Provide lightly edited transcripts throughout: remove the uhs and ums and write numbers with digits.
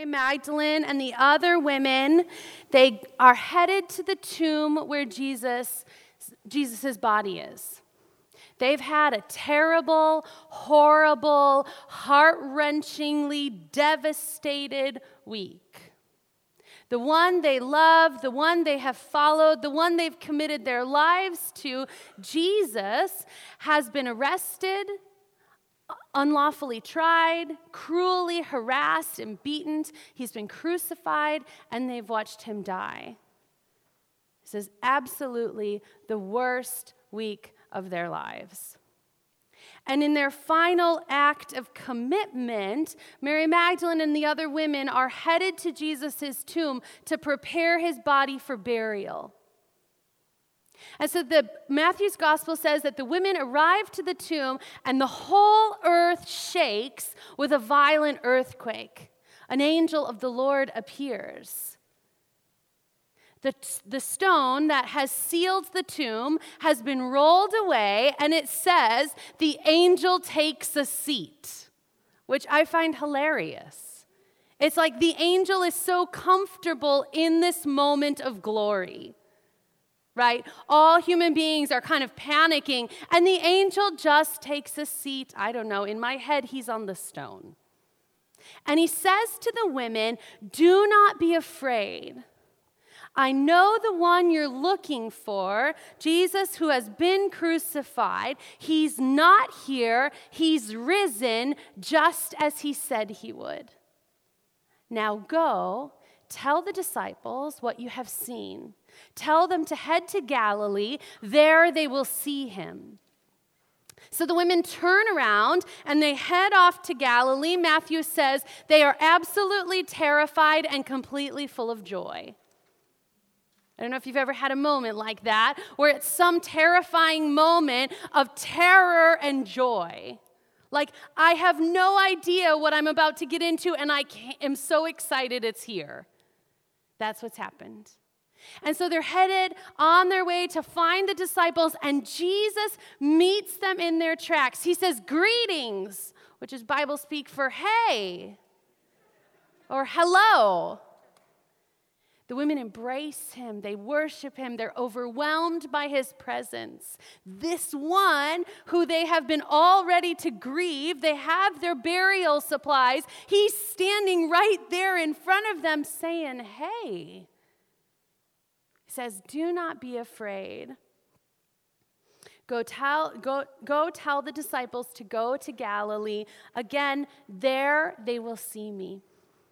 Mary Magdalene and the other women, they are headed to the tomb where Jesus' body is. They've had a terrible, horrible, heart-wrenchingly devastated week. The one they love, the one they have followed, the one they've committed their lives to, Jesus, has been arrested, unlawfully tried, cruelly harassed and beaten. He's been crucified, and they've watched him die. This is absolutely the worst week of their lives. And in their final act of commitment, Mary Magdalene and the other women are headed to Jesus' tomb to prepare his body for burial. And so Matthew's gospel says that the women arrive to the tomb and the whole earth shakes with a violent earthquake. An angel of the Lord appears. The stone that has sealed the tomb has been rolled away, and it says the angel takes a seat, which I find hilarious. It's like the angel is so comfortable in this moment of glory. Right? All human beings are kind of panicking, and the angel just takes a seat. I don't know. In my head, he's on the stone. And he says to the women, "Do not be afraid. I know the one you're looking for, Jesus who has been crucified. He's not here. He's risen, just as he said he would. Now go, tell the disciples what you have seen. Tell them to head to Galilee. There they will see him." So the women turn around and they head off to Galilee. Matthew says they are absolutely terrified and completely full of joy. I don't know if you've ever had a moment like that, where it's some terrifying moment of terror and joy. Like, I have no idea what I'm about to get into, and I am so excited it's here. That's what's happened. And so they're headed on their way to find the disciples, and Jesus meets them in their tracks. He says, "Greetings," which is Bible speak for hey or hello. The women embrace him. They worship him. They're overwhelmed by his presence. This one who they have been all ready to grieve, they have their burial supplies. He's standing right there in front of them saying, "Hey." He says, "Do not be afraid. Go tell the disciples to go to Galilee. Again, there they will see me."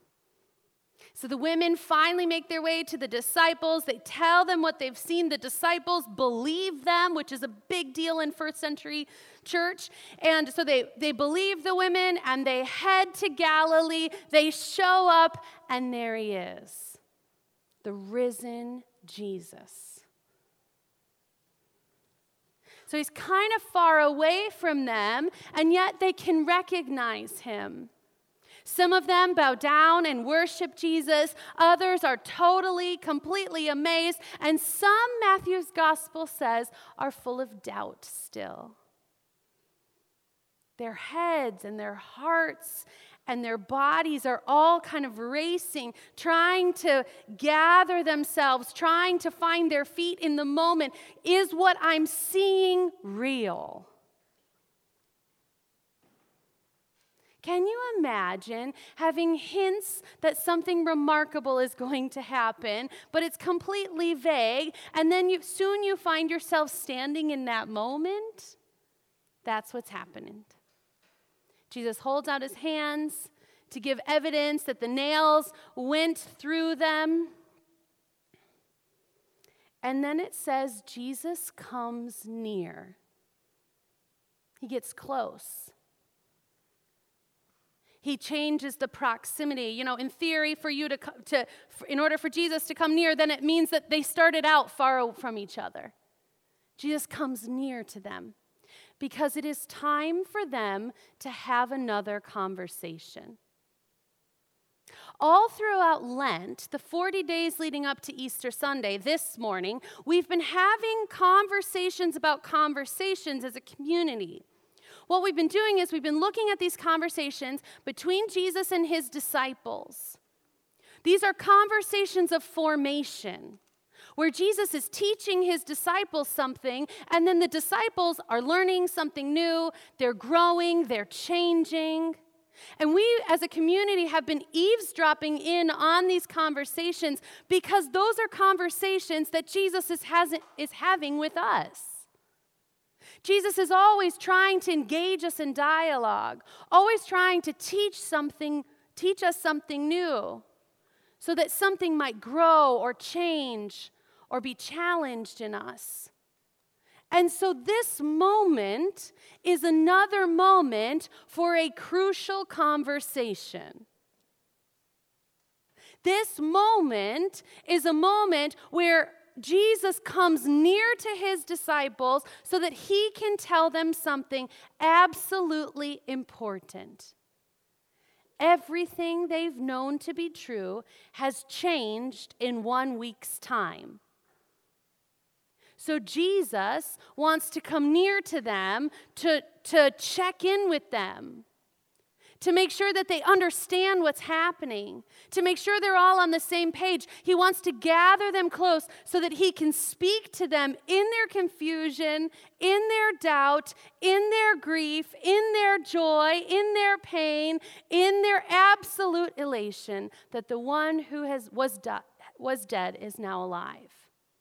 So the women finally make their way to the disciples. They tell them what they've seen. The disciples believe them, which is a big deal in first century church. And so they believe the women, and they head to Galilee. They show up, and there he is, the risen Jesus. So he's kind of far away from them, and yet they can recognize him. Some of them bow down and worship Jesus. Others are totally, completely amazed. And some, Matthew's gospel says, are full of doubt still. Their heads and their hearts and their bodies are all kind of racing, trying to gather themselves, trying to find their feet in the moment. Is what I'm seeing real? Can you imagine having hints that something remarkable is going to happen, but it's completely vague, and then soon you find yourself standing in that moment? That's what's happening. Jesus holds out his hands to give evidence that the nails went through them. And then it says Jesus comes near. He gets close. He changes the proximity. You know, in theory, in order for Jesus to come near, then it means that they started out far from each other. Jesus comes near to them because it is time for them to have another conversation. All throughout Lent, the 40 days leading up to Easter Sunday, this morning, we've been having conversations about conversations as a community. What we've been doing is we've been looking at these conversations between Jesus and his disciples. These are conversations of formation, where Jesus is teaching his disciples something, and then the disciples are learning something new, they're growing, they're changing. And we as a community have been eavesdropping in on these conversations because those are conversations that Jesus is having with us. Jesus is always trying to engage us in dialogue, always trying to teach us something new, so that something might grow or change or be challenged in us. And so this moment is another moment for a crucial conversation. This moment is a moment where Jesus comes near to his disciples so that he can tell them something absolutely important. Everything they've known to be true has changed in 1 week's time. So Jesus wants to come near to them to check in with them, to make sure that they understand what's happening, to make sure they're all on the same page. He wants to gather them close so that he can speak to them in their confusion, in their doubt, in their grief, in their joy, in their pain, in their absolute elation that the one who was dead is now alive.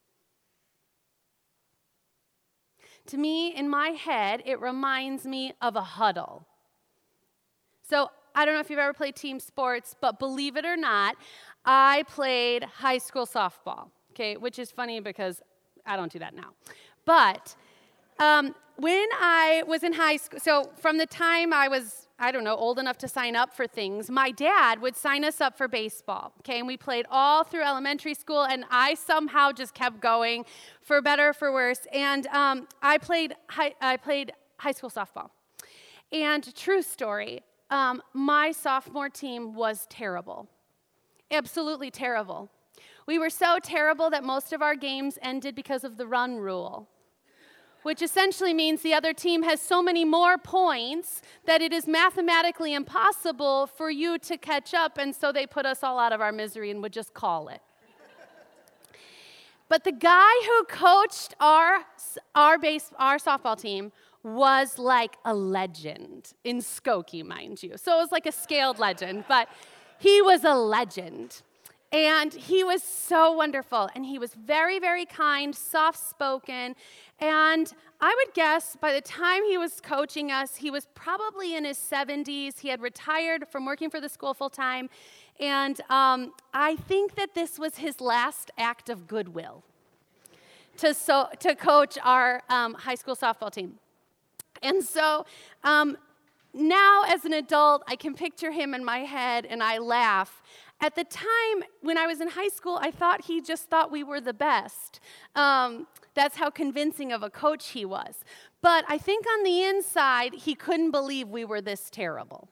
To me, in my head, it reminds me of a huddle. So I don't know if you've ever played team sports, but believe it or not, I played high school softball, okay, which is funny because I don't do that now. But when I was in high school, so from the time I was, old enough to sign up for things, my dad would sign us up for baseball, okay, and we played all through elementary school, and I somehow just kept going, for better or for worse, and I played high school softball. And true story, my sophomore team was terrible, absolutely terrible. We were so terrible that most of our games ended because of the run rule, which essentially means the other team has so many more points that it is mathematically impossible for you to catch up, and so they put us all out of our misery and would just call it. But the guy who coached our softball team was like a legend in Skokie, mind you. So it was like a scaled legend, but he was a legend. And he was so wonderful, and he was very, very kind, soft-spoken, and I would guess by the time he was coaching us, he was probably in his 70s. He had retired from working for the school full-time, and I think that this was his last act of goodwill to coach our high school softball team. And so now as an adult, I can picture him in my head, and I laugh. At the time, when I was in high school, I thought he just thought we were the best. That's how convincing of a coach he was. But I think on the inside, he couldn't believe we were this terrible.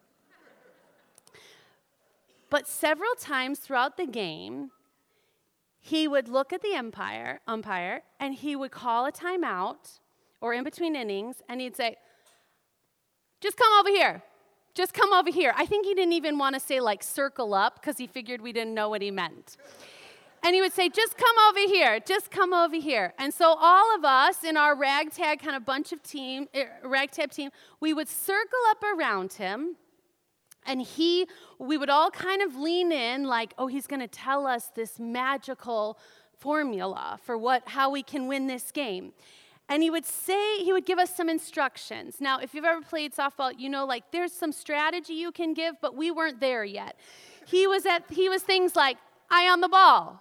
But several times throughout the game, he would look at the umpire, and he would call a timeout, or in between innings, and he'd say, "Just come over here. Just come over here." I think he didn't even want to say, like, circle up, because he figured we didn't know what he meant. And he would say, "Just come over here. Just come over here." And so all of us in our ragtag kind of ragtag team, we would circle up around him, and we would all kind of lean in like, oh, he's going to tell us this magical formula for how we can win this game. And he would give us some instructions. Now, if you've ever played softball, you know, like, there's some strategy you can give, but we weren't there yet. He was things like, eye on the ball.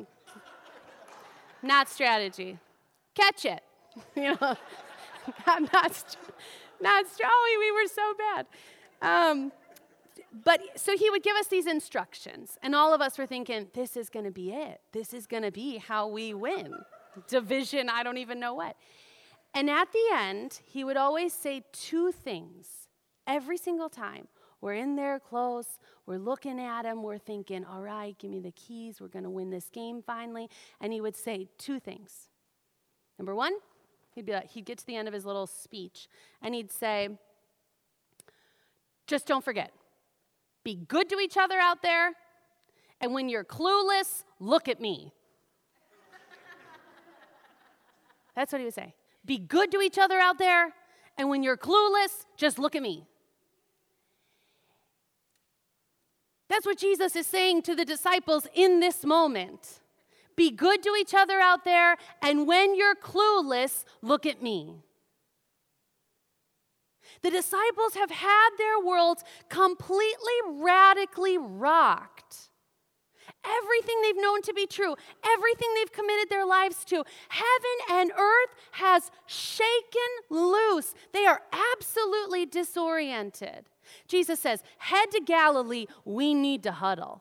Not strategy. Catch it. You know, not strategy. We were so bad. But so he would give us these instructions, and all of us were thinking, this is going to be it. This is going to be how we win. Division, I don't even know what. And at the end, he would always say two things every single time. We're in there close, we're looking at him, we're thinking, all right, give me the keys, we're going to win this game finally. And he would say two things. Number one, he'd get to the end of his little speech, and he'd say, just don't forget, be good to each other out there, And when you're clueless, look at me. That's what he would say. Be good to each other out there, and when you're clueless, just look at me. That's what Jesus is saying to the disciples in this moment. Be good to each other out there, and when you're clueless, look at me. The disciples have had their worlds completely, radically rocked. Everything they've known to be true, everything they've committed their lives to, heaven and earth has shaken loose. They are absolutely disoriented. Jesus says, head to Galilee, we need to huddle.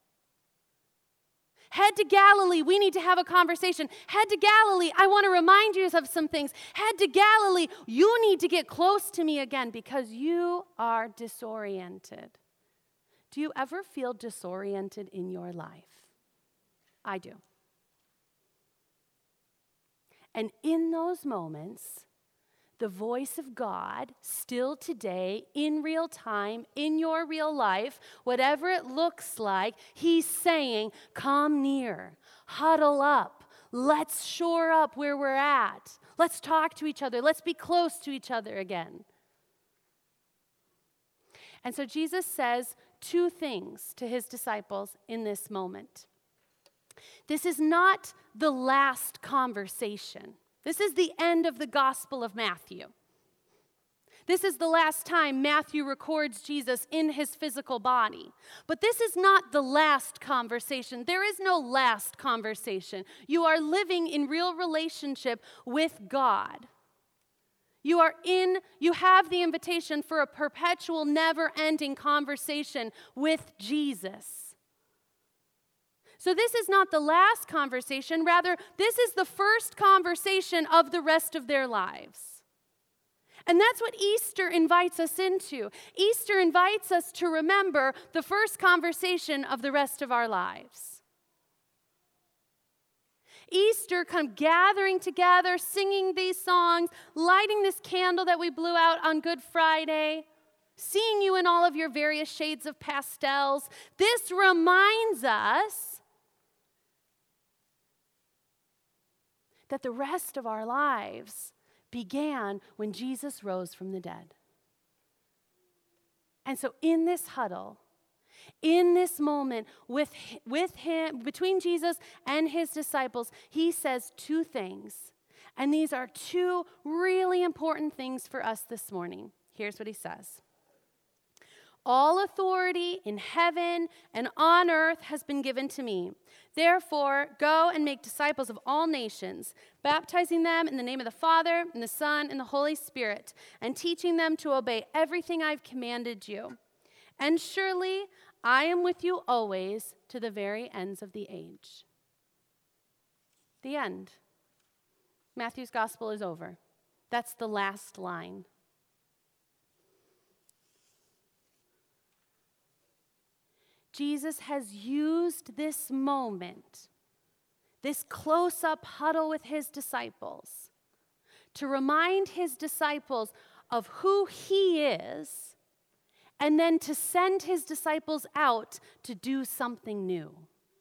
Head to Galilee, we need to have a conversation. Head to Galilee, I want to remind you of some things. Head to Galilee, you need to get close to me again because you are disoriented. Do you ever feel disoriented in your life? I do. And in those moments, the voice of God, still today, in real time, in your real life, whatever it looks like, he's saying, come near, huddle up, let's shore up where we're at. Let's talk to each other. Let's be close to each other again. And so Jesus says two things to his disciples in this moment. This is not the last conversation. This is the end of the Gospel of Matthew. This is the last time Matthew records Jesus in his physical body. But this is not the last conversation. There is no last conversation. You are living in real relationship with God. You have the invitation for a perpetual, never-ending conversation with Jesus. So this is not the last conversation. Rather, this is the first conversation of the rest of their lives. And that's what Easter invites us into. Easter invites us to remember the first conversation of the rest of our lives. Easter, kind of gathering together, singing these songs, lighting this candle that we blew out on Good Friday, seeing you in all of your various shades of pastels. This reminds us that the rest of our lives began when Jesus rose from the dead. And so in this huddle, in this moment with him, between Jesus and his disciples, he says two things. And these are two really important things for us this morning. Here's what he says. All authority in heaven and on earth has been given to me. Therefore, go and make disciples of all nations, baptizing them in the name of the Father, and the Son, and the Holy Spirit, and teaching them to obey everything I've commanded you. And surely I am with you always to the very ends of the age. The end. Matthew's gospel is over. That's the last line. Jesus has used this moment, this close-up huddle with his disciples, to remind his disciples of who he is, and then to send his disciples out to do something new.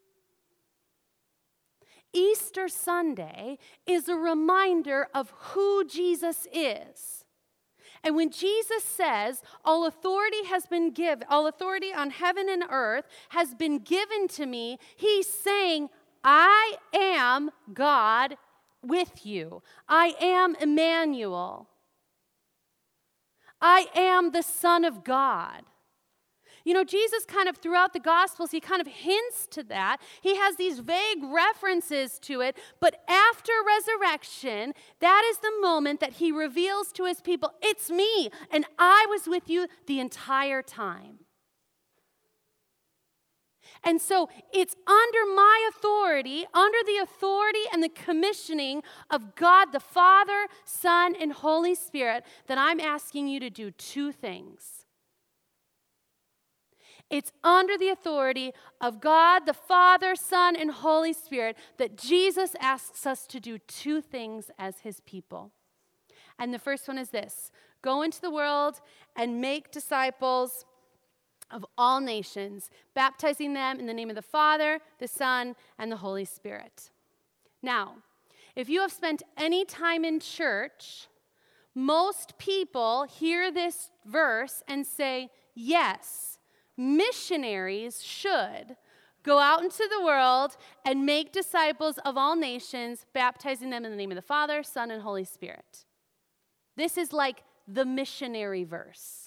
Easter Sunday is a reminder of who Jesus is. And when Jesus says, all authority on heaven and earth has been given to me, he's saying, I am God with you. I am Emmanuel. I am the Son of God. You know, Jesus kind of throughout the Gospels, he kind of hints to that. He has these vague references to it, but after resurrection, that is the moment that he reveals to his people, it's me, and I was with you the entire time. And so it's under my authority, under the authority and the commissioning of God the Father, Son, and Holy Spirit, that I'm asking you to do two things. It's under the authority of God, the Father, Son, and Holy Spirit that Jesus asks us to do two things as his people. And the first one is this: go into the world and make disciples of all nations, baptizing them in the name of the Father, the Son, and the Holy Spirit. Now, if you have spent any time in church, most people hear this verse and say, yes, missionaries should go out into the world and make disciples of all nations, baptizing them in the name of the Father, Son, and Holy Spirit. This is like the missionary verse.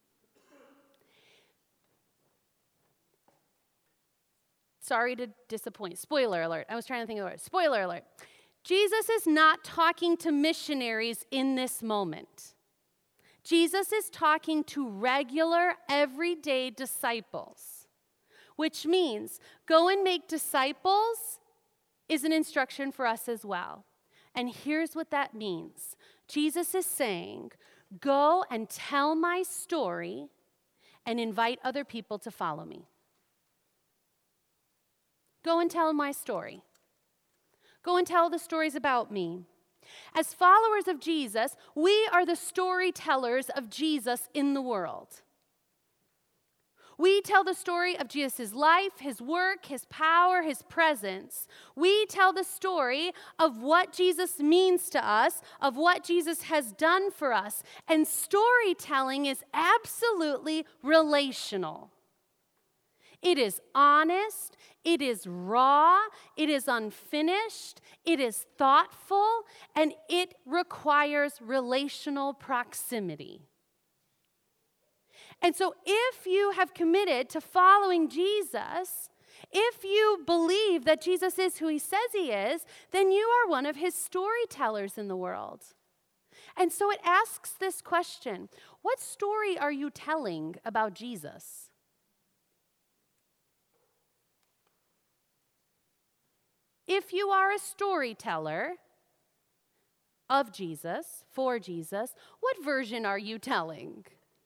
Sorry to disappoint. Spoiler alert. I was trying to think of the word. Spoiler alert. Jesus is not talking to missionaries in this moment. Jesus is talking to regular, everyday disciples, which means go and make disciples is an instruction for us as well. And here's what that means. Jesus is saying, go and tell my story and invite other people to follow me. Go and tell my story. Go and tell the stories about me. As followers of Jesus, we are the storytellers of Jesus in the world. We tell the story of Jesus' life, his work, his power, his presence. We tell the story of what Jesus means to us, of what Jesus has done for us. And storytelling is absolutely relational. It is honest, it is raw, it is unfinished, it is thoughtful, and it requires relational proximity. And so if you have committed to following Jesus, if you believe that Jesus is who he says he is, then you are one of his storytellers in the world. And so it asks this question: what story are you telling about Jesus? If you are a storyteller of Jesus, for Jesus, what version are you telling?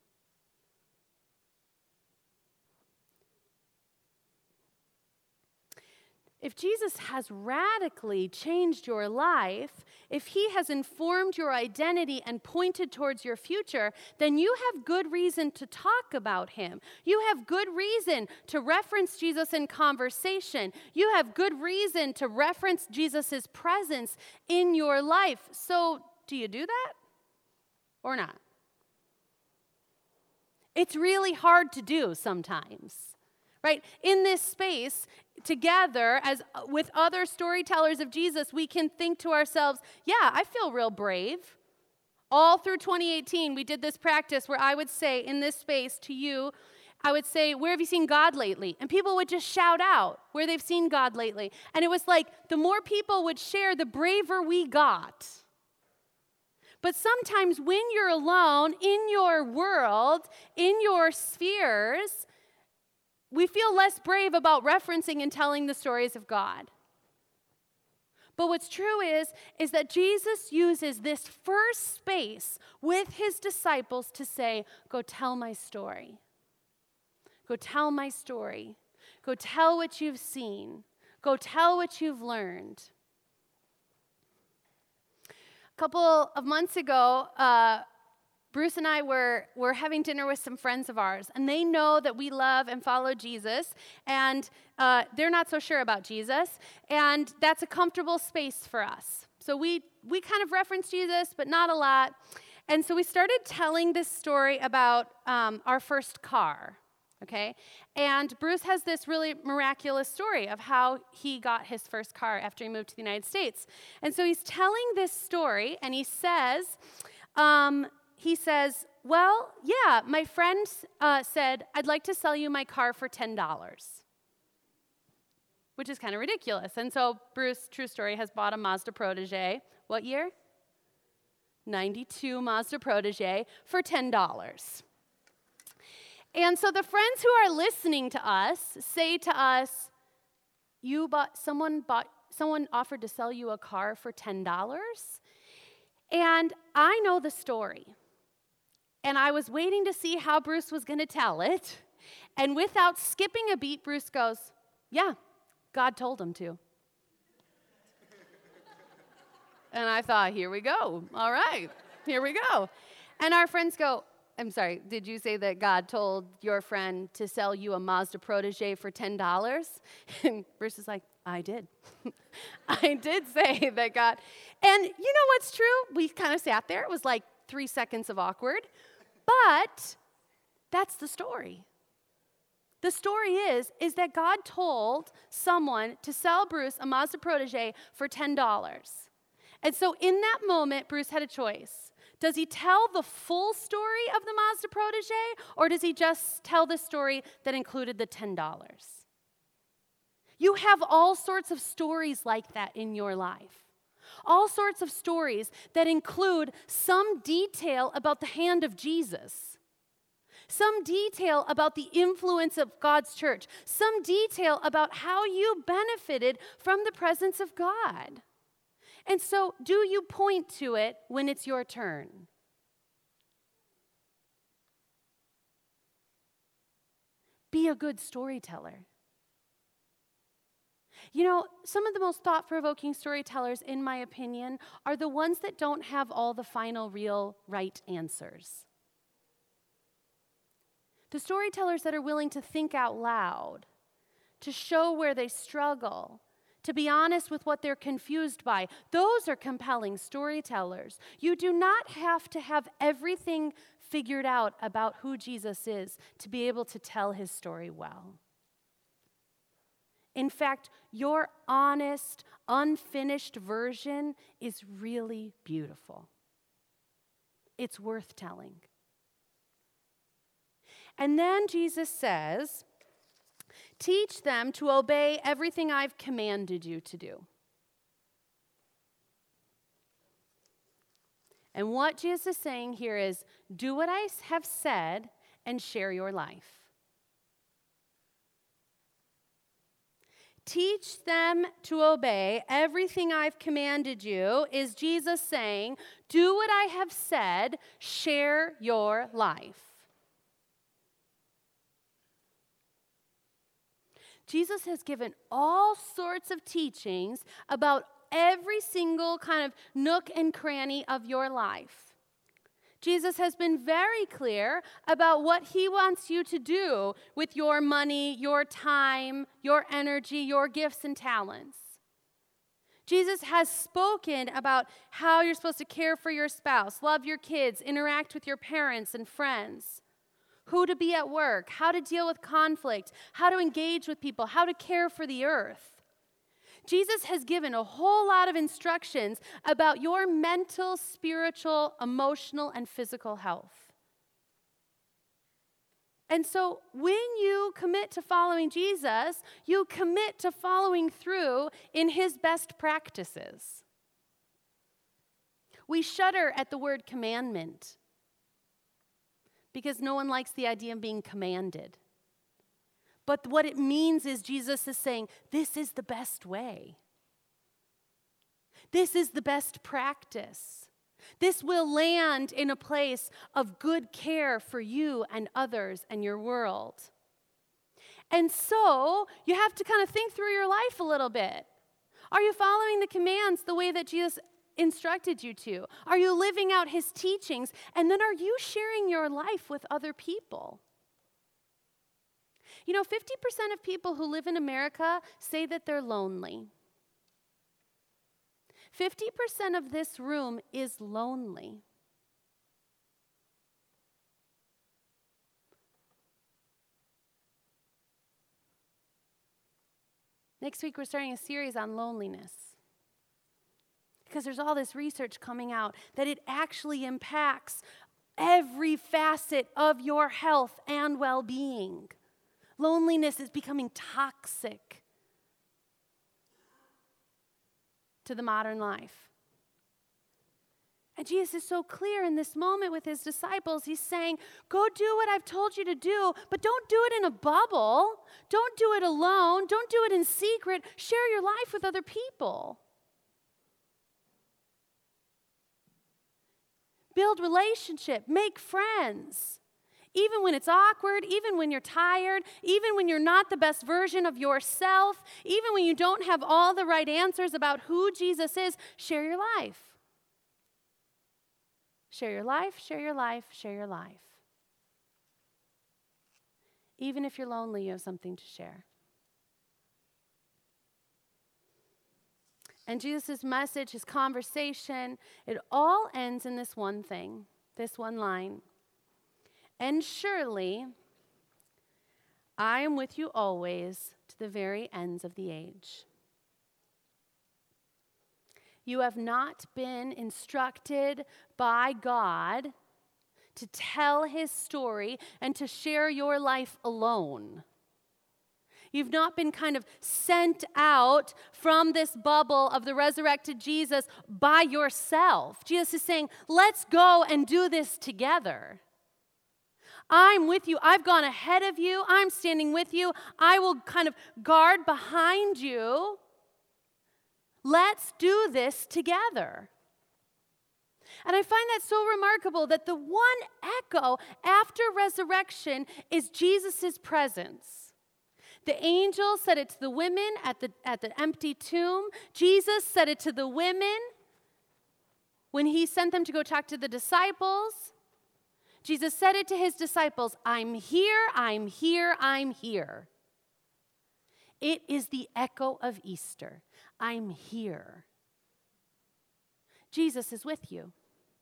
If Jesus has radically changed your life, if he has informed your identity and pointed towards your future, then you have good reason to talk about him. You have good reason to reference Jesus in conversation. You have good reason to reference Jesus' presence in your life. So, do you do that or not? It's really hard to do sometimes, right? In this space, together, as with other storytellers of Jesus, we can think to ourselves, yeah, I feel real brave. All through 2018, we did this practice where I would say in this space to you, I would say, where have you seen God lately? And people would just shout out where they've seen God lately. And it was like the more people would share, the braver we got. But sometimes when you're alone in your world, in your spheres, we feel less brave about referencing and telling the stories of God. But what's true is that Jesus uses this first space with his disciples to say, go tell my story. Go tell my story. Go tell what you've seen. Go tell what you've learned. A couple of months ago, Bruce and I were having dinner with some friends of ours, and they know that we love and follow Jesus, and they're not so sure about Jesus, and that's a comfortable space for us. So we kind of reference Jesus, but not a lot. And so we started telling this story about our first car, okay? And Bruce has this really miraculous story of how he got his first car after he moved to the United States. And so he's telling this story, and he says, well, yeah, my friend said, I'd like to sell you my car for $10, which is kind of ridiculous. And so Bruce, true story, has bought a Mazda Protege. What year? 92 Mazda Protege for $10. And so the friends who are listening to us say to us, someone offered to sell you a car for $10? And I know the story. And I was waiting to see how Bruce was going to tell it. And without skipping a beat, Bruce goes, yeah, God told him to. And I thought, here we go. All right, here we go. And our friends go, I'm sorry, did you say that God told your friend to sell you a Mazda Protege for $10? And Bruce is like, I did. I did say that God. And you know what's true? We kind of sat there. It was like 3 seconds of awkward. But that's the story. The story is that God told someone to sell Bruce a Mazda Protege for $10. And so in that moment, Bruce had a choice. Does he tell the full story of the Mazda Protege, or does he just tell the story that included the $10? You have all sorts of stories like that in your life. All sorts of stories that include some detail about the hand of Jesus. Some detail about the influence of God's church. Some detail about how you benefited from the presence of God. And so, do you point to it when it's your turn? Be a good storyteller. You know, some of the most thought-provoking storytellers, in my opinion, are the ones that don't have all the final, real, right answers. The storytellers that are willing to think out loud, to show where they struggle, to be honest with what they're confused by, those are compelling storytellers. You do not have to have everything figured out about who Jesus is to be able to tell his story well. In fact, your honest, unfinished version is really beautiful. It's worth telling. And then Jesus says, teach them to obey everything I've commanded you to do. And what Jesus is saying here is, do what I have said and share your life. Teach them to obey everything I've commanded you is Jesus saying, do what I have said, share your life. Jesus has given all sorts of teachings about every single kind of nook and cranny of your life. Jesus has been very clear about what he wants you to do with your money, your time, your energy, your gifts and talents. Jesus has spoken about how you're supposed to care for your spouse, love your kids, interact with your parents and friends, who to be at work, how to deal with conflict, how to engage with people, how to care for the earth. Jesus has given a whole lot of instructions about your mental, spiritual, emotional, and physical health. And so when you commit to following Jesus, you commit to following through in his best practices. We shudder at the word commandment because no one likes the idea of being commanded. But what it means is Jesus is saying, this is the best way. This is the best practice. This will land in a place of good care for you and others and your world. And so you have to kind of think through your life a little bit. Are you following the commands the way that Jesus instructed you to? Are you living out his teachings? And then are you sharing your life with other people? You know, 50% of people who live in America say that they're lonely. 50% of this room is lonely. Next week, we're starting a series on loneliness. Because there's all this research coming out that it actually impacts every facet of your health and well-being. Loneliness is becoming toxic to the modern life. And Jesus is so clear in this moment with his disciples. He's saying, go do what I've told you to do, but don't do it in a bubble. Don't do it alone. Don't do it in secret. Share your life with other people. Build relationship. Make friends. Even when it's awkward, even when you're tired, even when you're not the best version of yourself, even when you don't have all the right answers about who Jesus is, share your life. Share your life, share your life, share your life. Even if you're lonely, you have something to share. And Jesus' message, his conversation, it all ends in this one thing, this one line. And surely I am with you always to the very ends of the age. You have not been instructed by God to tell his story and to share your life alone. You've not been kind of sent out from this bubble of the resurrected Jesus by yourself. Jesus is saying, let's go and do this together. I'm with you. I've gone ahead of you. I'm standing with you. I will kind of guard behind you. Let's do this together. And I find that so remarkable that the one echo after resurrection is Jesus' presence. The angel said it to the women at the empty tomb. Jesus said it to the women when he sent them to go talk to the disciples. Jesus said it to his disciples, I'm here, I'm here, I'm here. It is the echo of Easter. I'm here. Jesus is with you.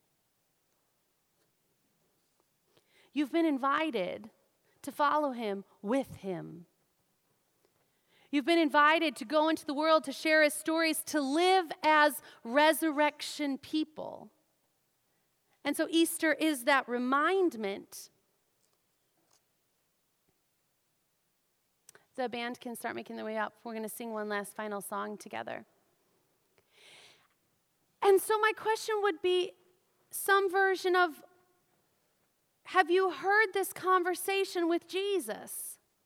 You've been invited to follow him with him. You've been invited to go into the world to share his stories, to live as resurrection people. And so Easter is that remindment. The band can start making their way up. We're going to sing one last final song together. And so my question would be some version of, have you heard this conversation with Jesus?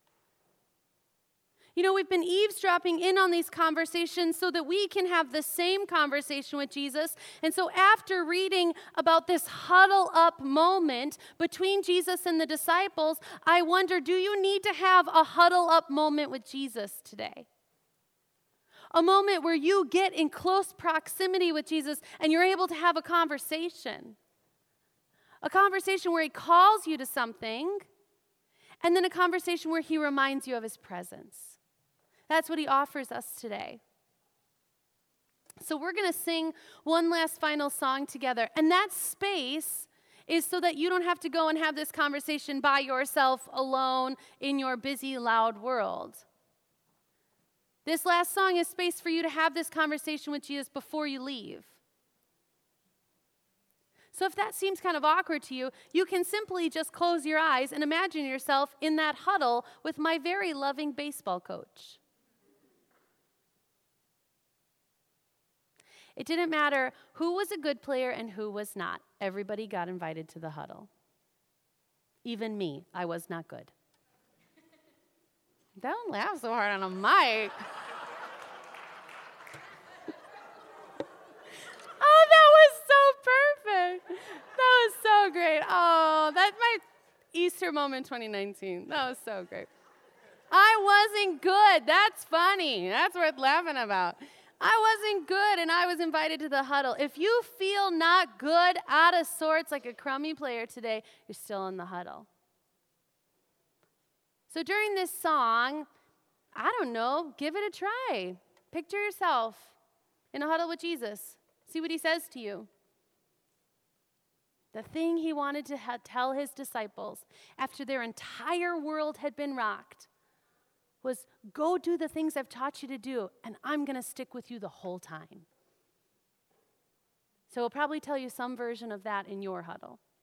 You know, we've been eavesdropping in on these conversations so that we can have the same conversation with Jesus. And so after reading about this huddle up moment between Jesus and the disciples, I wonder, do you need to have a huddle up moment with Jesus today? A moment where you get in close proximity with Jesus and you're able to have a conversation. A conversation where he calls you to something, and then a conversation where he reminds you of his presence. That's what he offers us today. So we're going to sing one last final song together. And that space is so that you don't have to go and have this conversation by yourself alone in your busy, loud world. This last song is space for you to have this conversation with Jesus before you leave. So if that seems kind of awkward to you, you can simply just close your eyes and imagine yourself in that huddle with my very loving baseball coach. It didn't matter who was a good player and who was not. Everybody got invited to the huddle. Even me, I was not good. Don't laugh so hard on a mic. Oh, that was so perfect. That was so great. Oh, that's my Easter moment 2019. That was so great. I wasn't good. That's funny. That's worth laughing about. I wasn't good, and I was invited to the huddle. If you feel not good, out of sorts, like a crummy player today, you're still in the huddle. So during this song, I don't know, give it a try. Picture yourself in a huddle with Jesus. See what he says to you. The thing he wanted to tell his disciples after their entire world had been rocked was, go do the things I've taught you to do, and I'm going to stick with you the whole time. So he'll probably tell you some version of that in your huddle.